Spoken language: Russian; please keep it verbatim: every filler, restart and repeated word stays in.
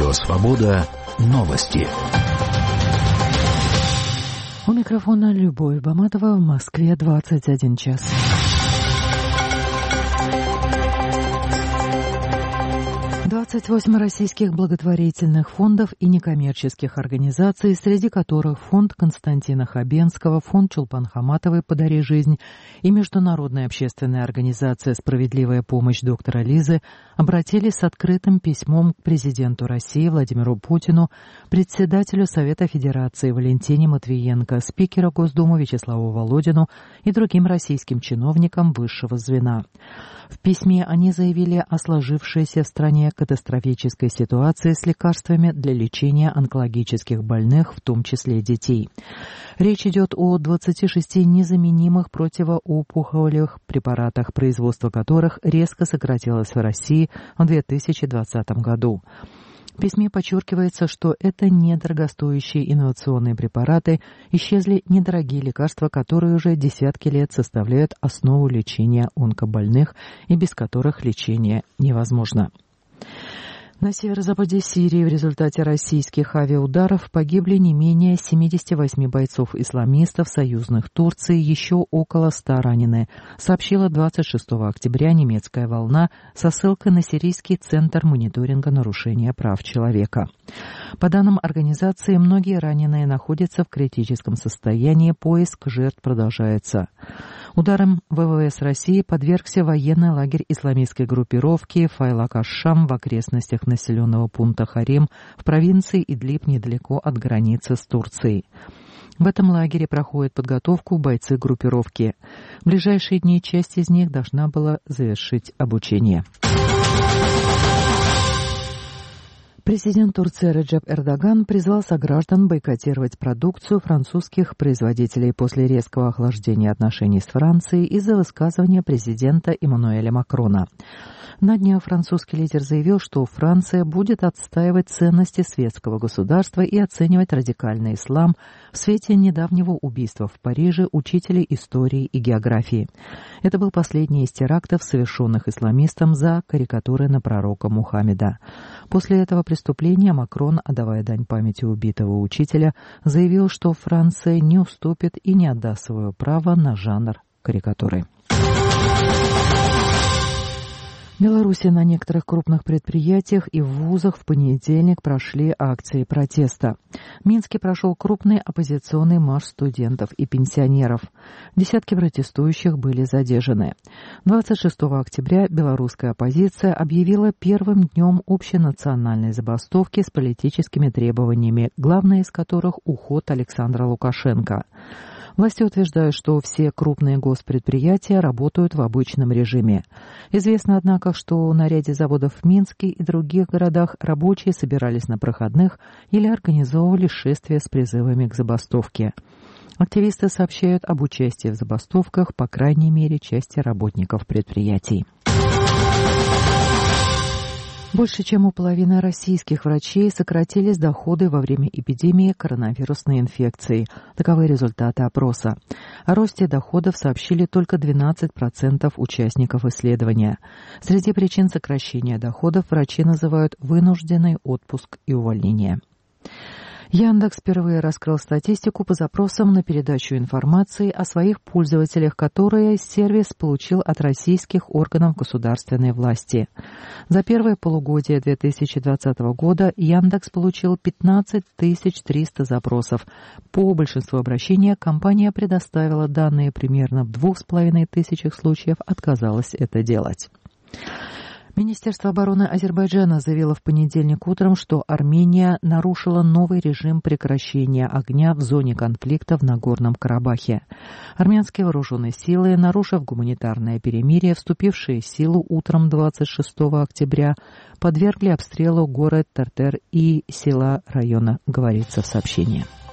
Радио «Свобода». Новости. У микрофона Любовь Баматова. В Москве двадцать один час. двадцать восемь российских благотворительных фондов и некоммерческих организаций, среди которых фонд Константина Хабенского, фонд Чулпан Хаматовой «Подари жизнь» и международная общественная организация «Справедливая помощь» доктора Лизы, обратились с открытым письмом к президенту России Владимиру Путину, председателю Совета Федерации Валентине Матвиенко, спикеру Госдумы Вячеславу Володину и другим российским чиновникам высшего звена. В письме они заявили о сложившейся в стране катастрофической ситуации с лекарствами для лечения онкологических больных, в том числе детей. Речь идет о двадцати шести незаменимых противоопухолевых препаратах, производство которых резко сократилось в России в две тысячи двадцатом году. В письме подчеркивается, что это недорогостоящие инновационные препараты, исчезли недорогие лекарства, которые уже десятки лет составляют основу лечения онкобольных и без которых лечение невозможно. На северо-западе Сирии в результате российских авиаударов погибли не менее семидесяти восьми бойцов-исламистов, союзных Турции, еще около ста ранены, сообщила двадцать шестого октября немецкая «Волна» со ссылкой на Сирийский центр мониторинга нарушения прав человека. По данным организации, многие раненые находятся в критическом состоянии, поиск жертв продолжается. Ударом ВВС России подвергся военный лагерь исламистской группировки Файлак аш-Шам в окрестностях населенного пункта Харим в провинции Идлиб недалеко от границы с Турцией. В этом лагере проходит подготовку бойцы группировки. В ближайшие дни часть из них должна была завершить обучение. Президент Турции Реджеп Эрдоган призвал сограждан бойкотировать продукцию французских производителей после резкого охлаждения отношений с Францией из-за высказывания президента Эммануэля Макрона. На днях французский лидер заявил, что Франция будет отстаивать ценности светского государства и оценивать радикальный ислам в свете недавнего убийства в Париже учителей истории и географии. Это был последний из терактов, совершенных исламистом за карикатуры на пророка Мухаммеда. После этого преступления Макрон, отдавая дань памяти убитого учителя, заявил, что Франция не уступит и не отдаст свое право на жанр карикатуры. В Беларуси на некоторых крупных предприятиях и в вузах в понедельник прошли акции протеста. В Минске прошел крупный оппозиционный марш студентов и пенсионеров. Десятки протестующих были задержаны. двадцать шестого октября белорусская оппозиция объявила первым днем общенациональной забастовки с политическими требованиями, главное из которых уход Александра Лукашенко. Власти утверждают, что все крупные госпредприятия работают в обычном режиме. Известно, однако, что на ряде заводов в Минске и других городах рабочие собирались на проходных или организовывали шествия с призывами к забастовке. Активисты сообщают об участии в забастовках, по крайней мере, части работников предприятий. Больше чем у половины российских врачей сократились доходы во время эпидемии коронавирусной инфекции. Таковы результаты опроса. О росте доходов сообщили только двенадцать процентов участников исследования. Среди причин сокращения доходов врачи называют вынужденный отпуск и увольнение. Яндекс впервые раскрыл статистику по запросам на передачу информации о своих пользователях, которые сервис получил от российских органов государственной власти. За первое полугодие две тысячи двадцатого года Яндекс получил пятнадцать тысяч триста запросов. По большинству обращений компания предоставила данные, примерно в двух с половиной тысячах случаев отказалась это делать. Министерство обороны Азербайджана заявило в понедельник утром, что Армения нарушила новый режим прекращения огня в зоне конфликта в Нагорном Карабахе. Армянские вооруженные силы, нарушив гуманитарное перемирие, вступившие в силу утром двадцать шестого октября, подвергли обстрелу город Тартер и села района, говорится в сообщении.